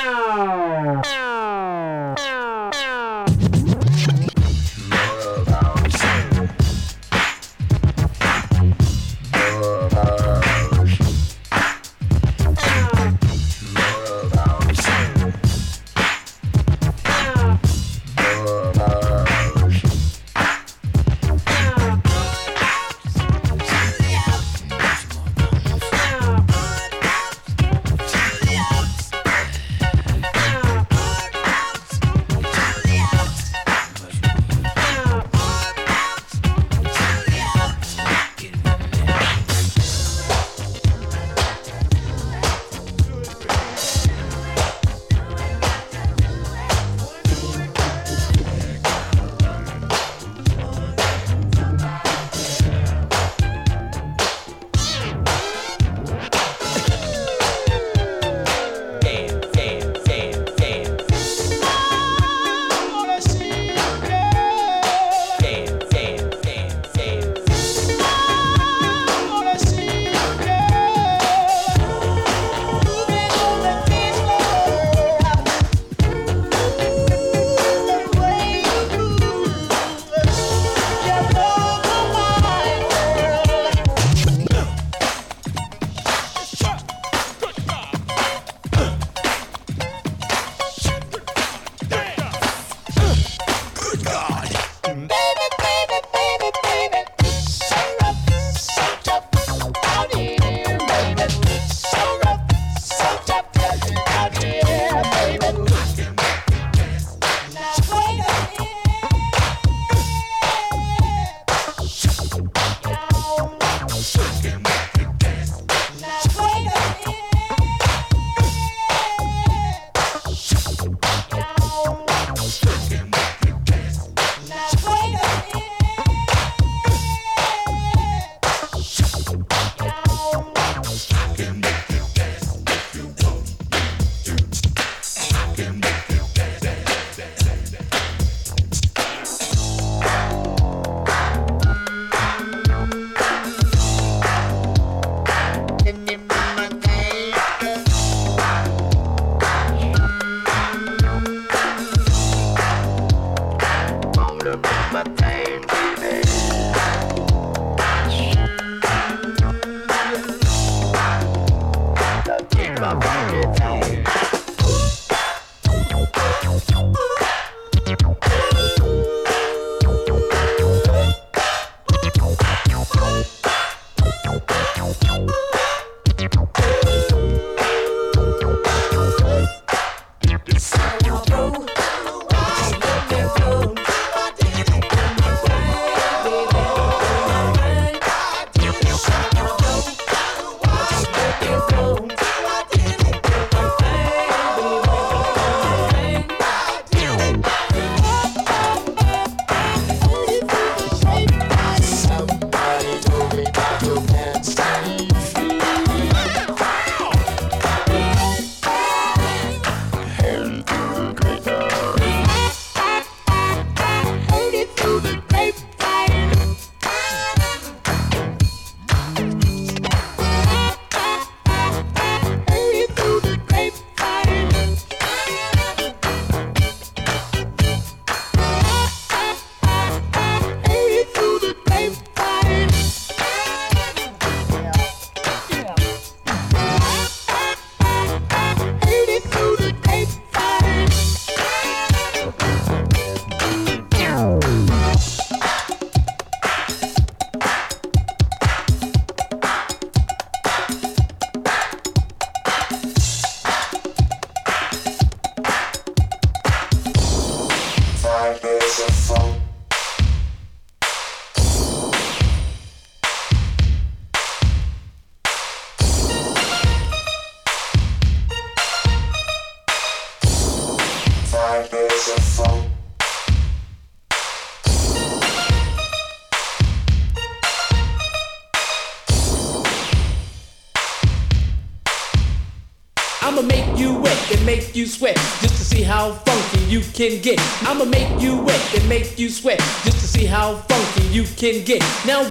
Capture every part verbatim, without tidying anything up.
I'ma make you wet and make you sweat just to see how funky you can get. I'ma make you wet and make you sweat just to see how funky you can get. Now,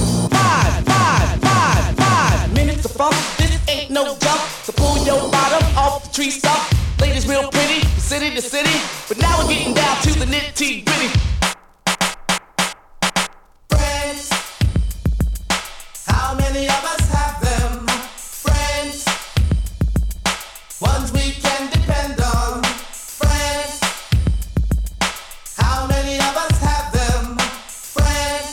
five, five, five, five minutes of funk. This ain't no jump. So pull your bottom off the tree stop. Ladies real pretty, city to city, but now we're getting down to the nitty gritty. Friends, how many of us have them? Friends, ones we can depend on. Friends, how many of us have them? Friends,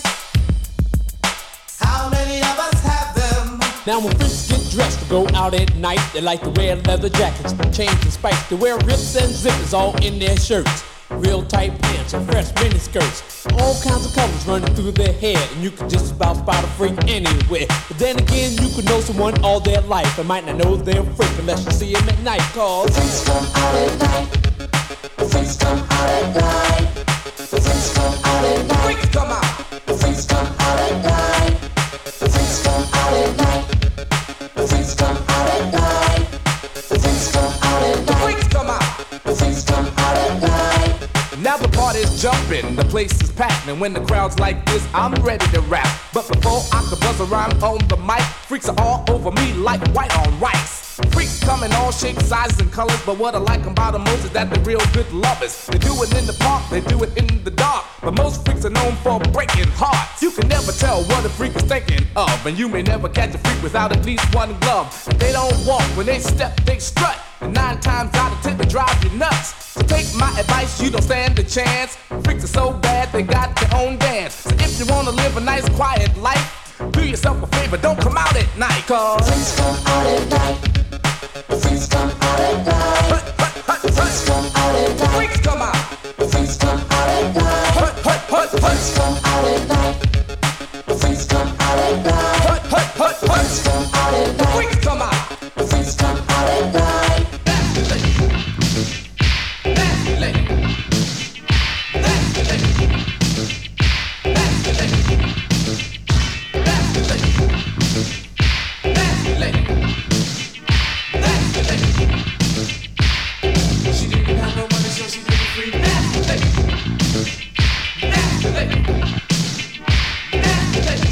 how many of us have them? Now when freaks get dressed to go out at night, they like to wear leather jackets, chains and spikes. They wear rips and zippers all in their shirts, real tight pants and fresh mini skirts. All kinds of colors running through their hair, and you can just about spot a freak anywhere. But then again, you could know someone all their life and might not know they're a freak unless you see them at night. Cause freaks come out at night. Freaks come out at night. Freaks come out at night. Freaks come out. Freaks come out at night. Freaks come out at night. Freaks come out at night. Freaks come out at night. Freaks come out. Freaks come out at night. Now the party's jumping, the place is packed, and when the crowd's like this, I'm ready to rap. But before I can buzz a rhyme on the mic, freaks are all over me like white on rice. Freaks come in all shapes, sizes, and colors, but what I like about them most is that they're real good lovers. They do it in the park, they do it in the dark, but most freaks are known for breaking hearts. You can never tell what a freak is thinking of, and you may never catch a freak without at least one glove. They don't walk, when they step, they strut, and nine times out of ten they drive you nuts. So take my advice, you don't stand a chance. Freaks are so bad, they got their own dance. So if you wanna live a nice, quiet life, do yourself a favor, don't come out at night. Cause freaks come out at night. Freaks come out at night. Hut, hut, hut, freaks come out at night. Freaks come out. Freaks come out at night. Hut, hut, hut, freaks come out at night. Freaks come out at night. Hut, hut, hut, freaks come out at night. Freaks come out. Freaks come out at night. That's the lady. That's the lady. That's the lady. That's the lady. That's the lady. That's the lady. That's the lady. She didn't have no money, so she did it free. That's the lady. That's the lady. That's the lady.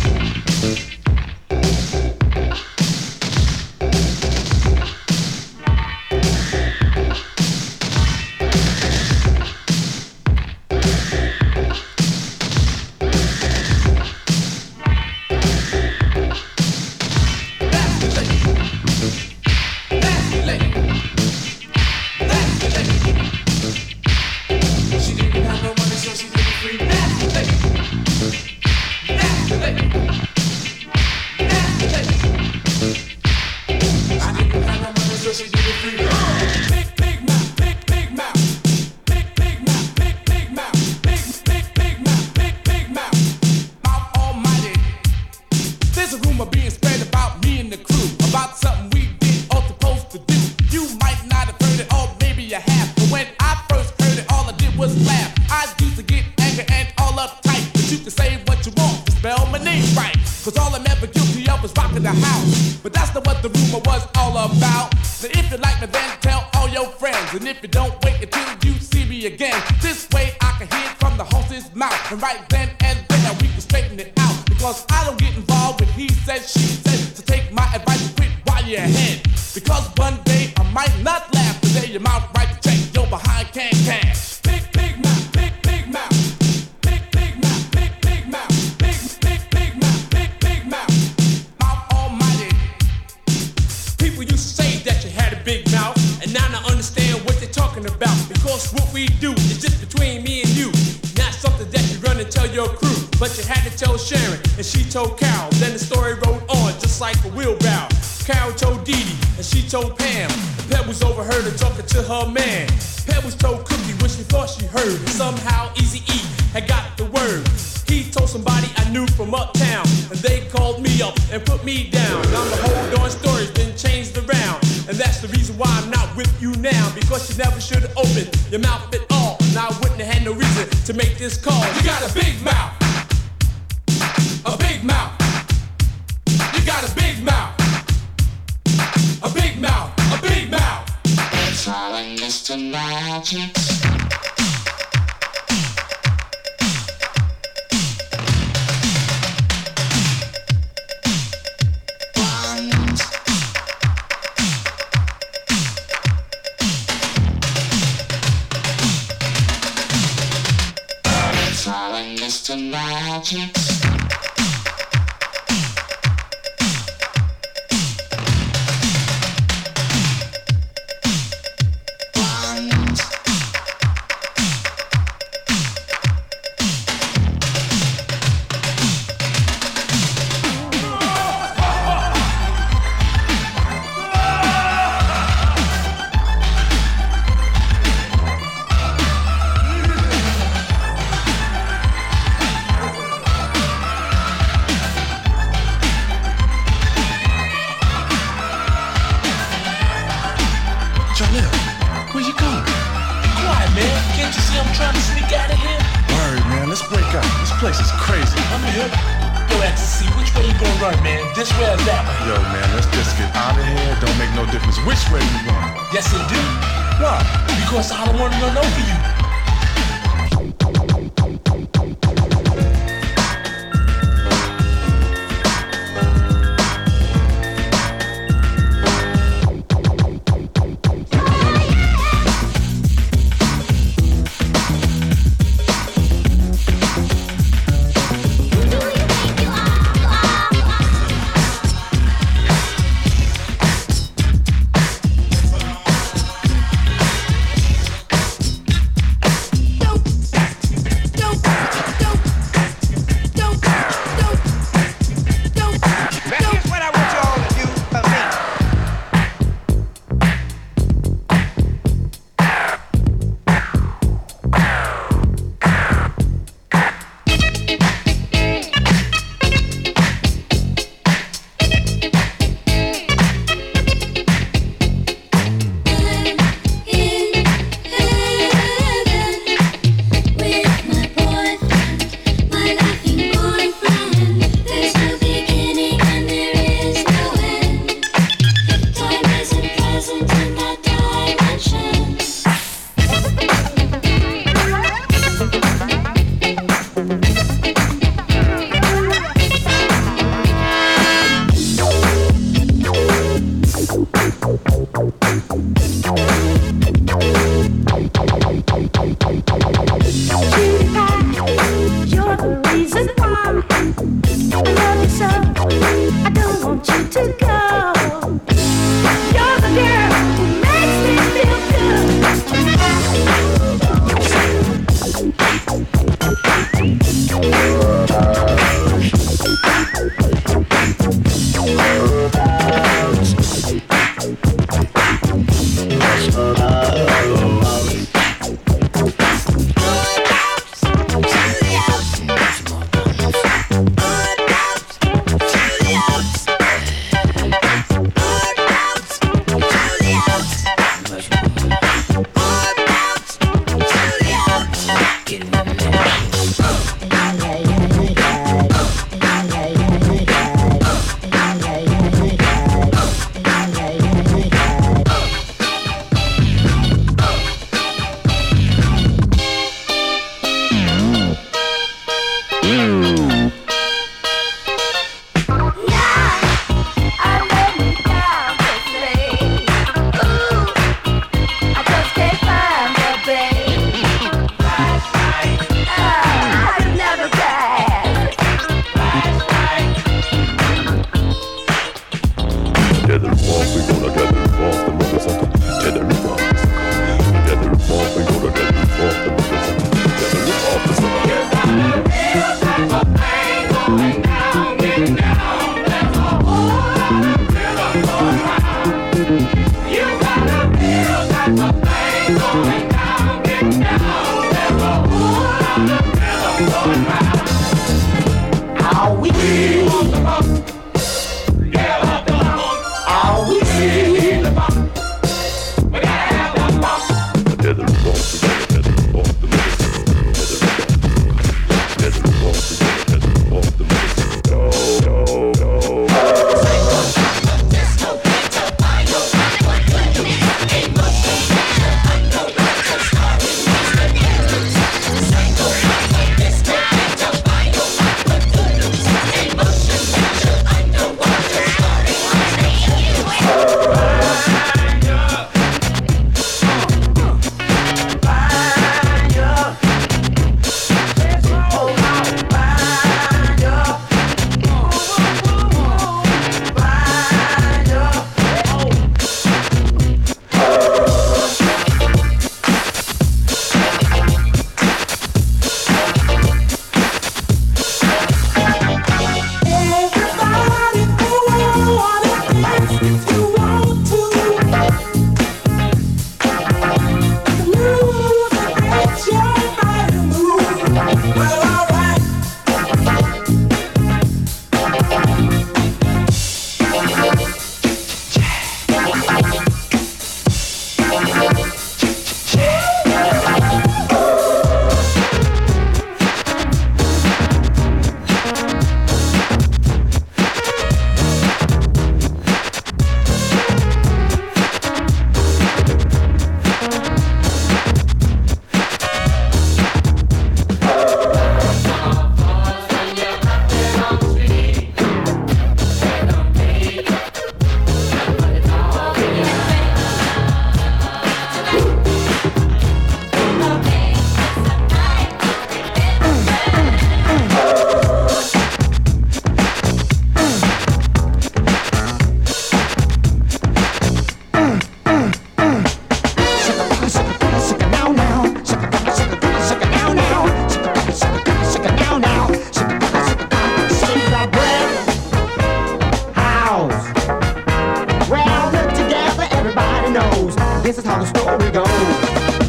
This is how the story goes.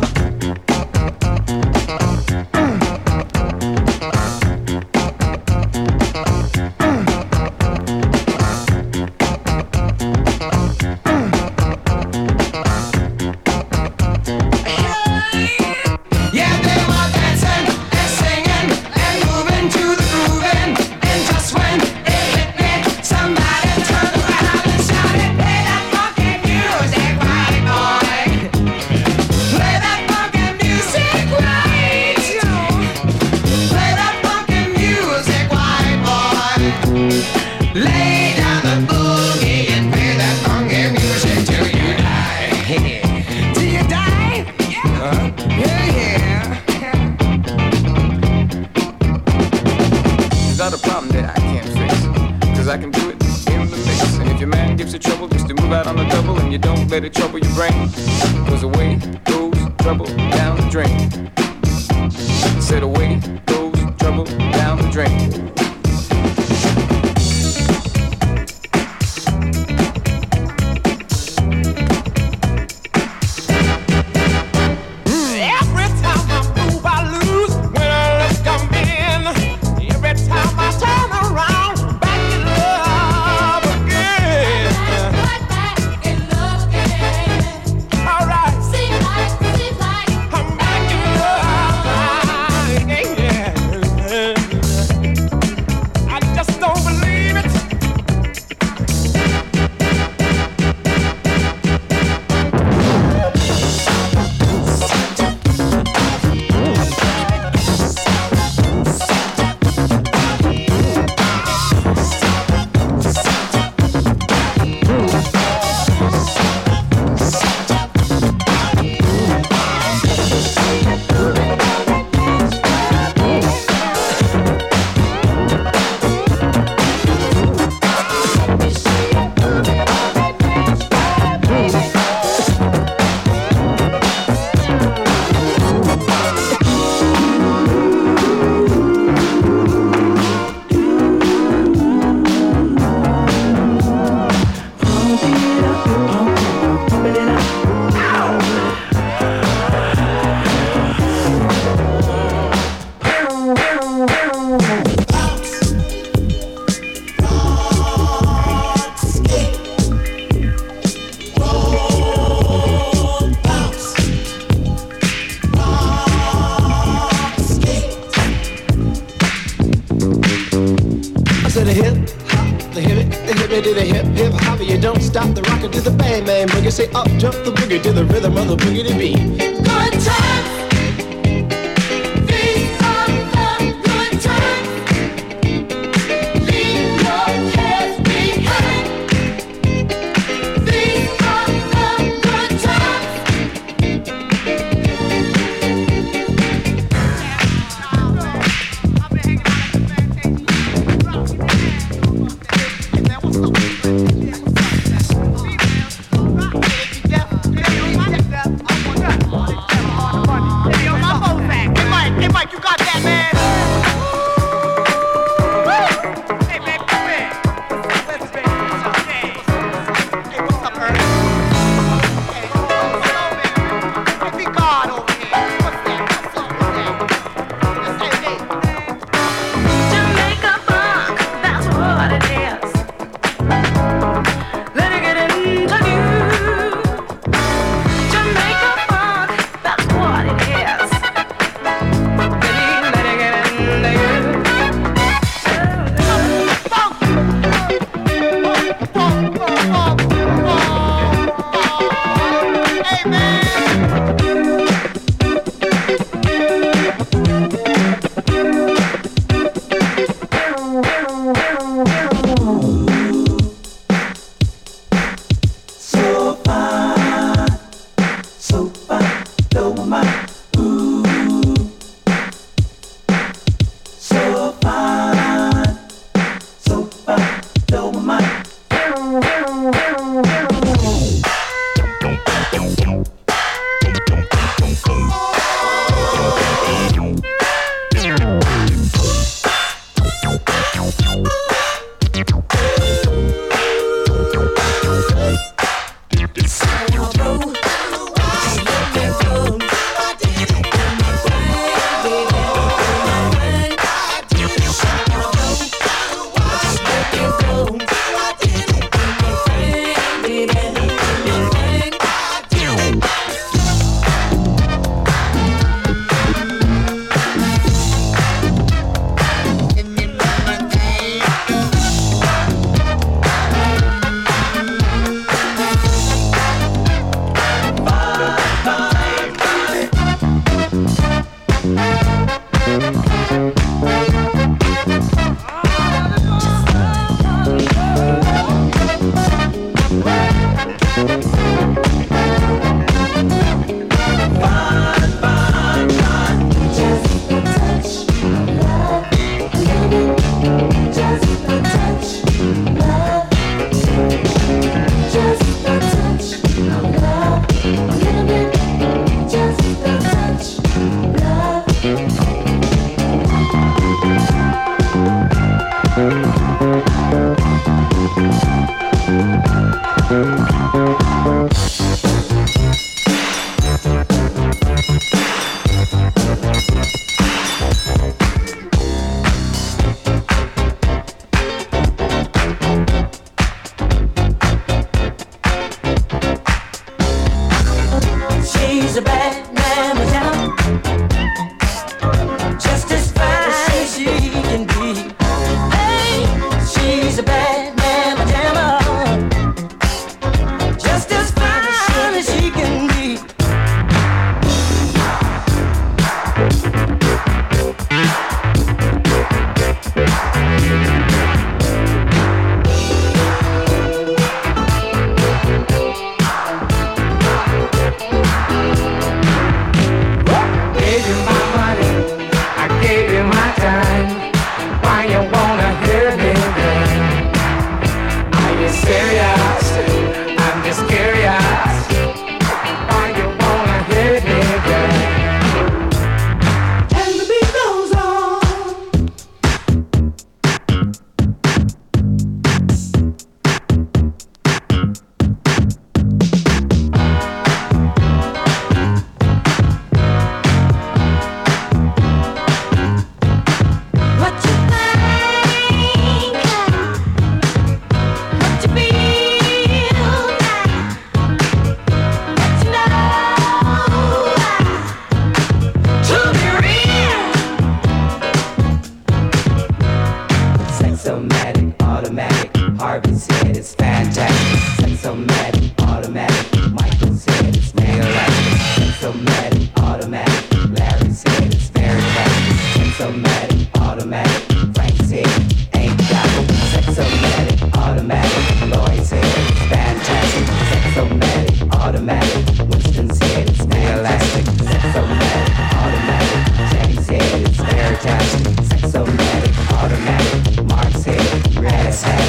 Let it trouble your brain, cause away goes trouble down the drain. Said away goes trouble down the drain. Stop the rocker to the bang bang boogie. Say up jump the boogie to the rhythm of the boogie to beat. Good times. These are the good times. Leave your cares behind. These are the good times. One She's a bad mamma jamma, just as fine as she can be. Hey, she's a bad mamma jamma, just as fine as she can be. Gave you my money, I gave you my time. Why you wanna hurt me then? Are you serious? I'm just curious. Why you wanna hurt me then? And the beat goes on. What you think? What you feel now? What you know? To be real. Sexomatic, automatic, Harvey said it's fantastic. Sexomatic, automatic, Michael said it's realistic. Sexomatic, automatic, Larry said it's fantastic. Sexomatic, automatic, Frank said ain't got it. Sexomatic, automatic, Lloyd said it's fantastic. Sexomatic, automatic, Winston said it's realistic. Sexomatic, automatic, Jenny said it's fantastic. Sexomatic, automatic, Mark said red hat.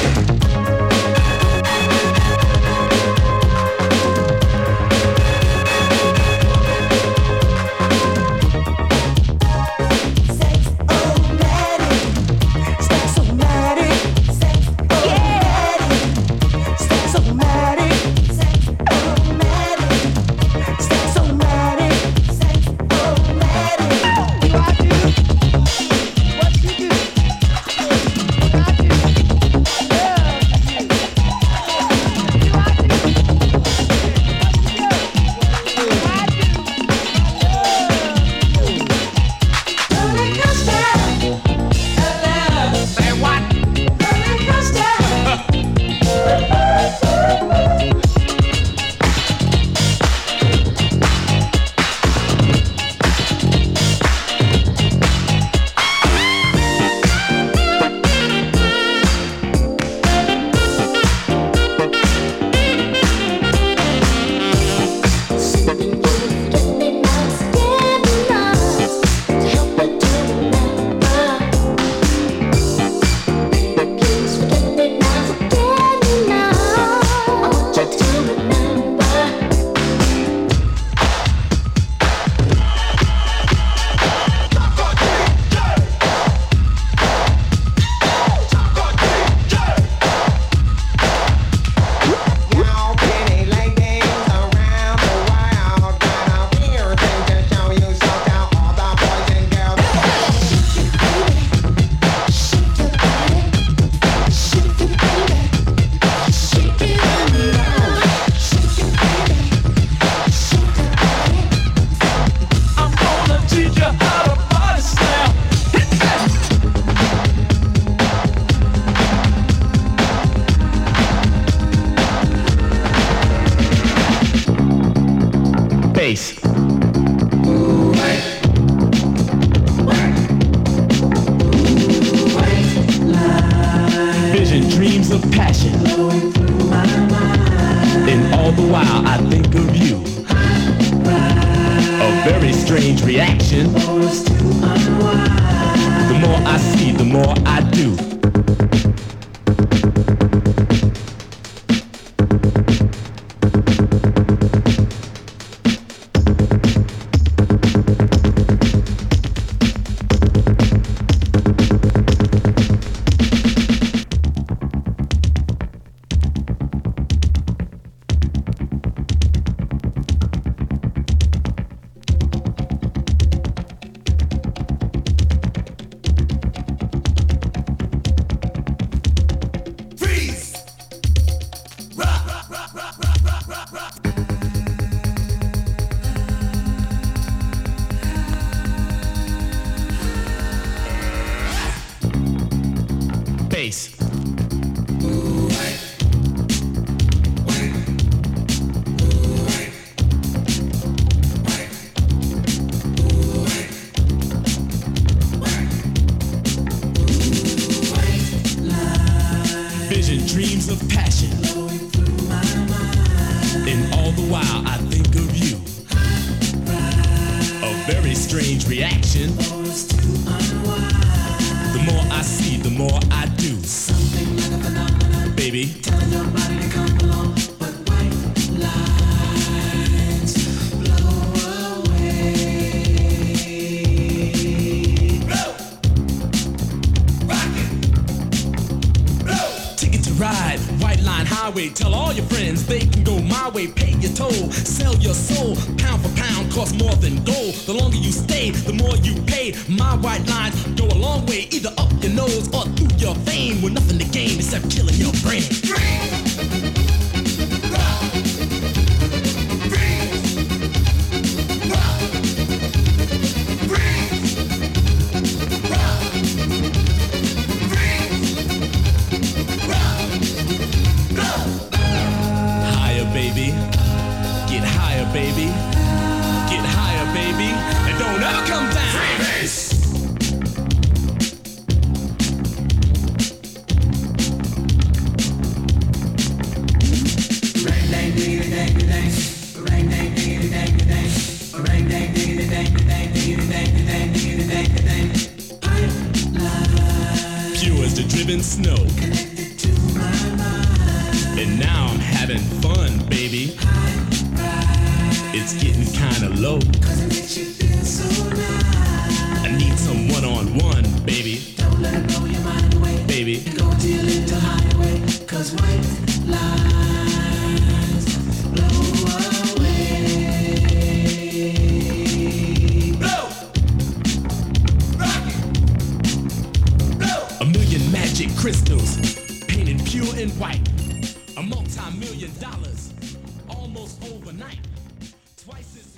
very strange reaction. The more I see, the more I do. Something like a phenomenon, baby. Telling your body to come along, but white lines blow away. Blow, rock it, blow. Ticket to ride, White Line Highway. Tell all your friends they can go my way. Pay your toll, sell your soul. Pound for pound, costs more than gold. The longer you stay, the more you pay. My white lines go a long way, either up your nose or through your vein, with nothing to gain except killing your brain. Higher, baby. Get higher, baby. Get higher, baby. And don't ever come down. Freebase. Pure as the driven snow. And now I'm having fun, baby. It's getting kinda low. I need some one-on-one, baby. Don't let it blow your mind away, baby. Go deal it the highway, cause white lines blow away. Blow! Rock it! Blow! A million magic crystals, painted pure and white. A multi-million dollars, almost overnight. Twice as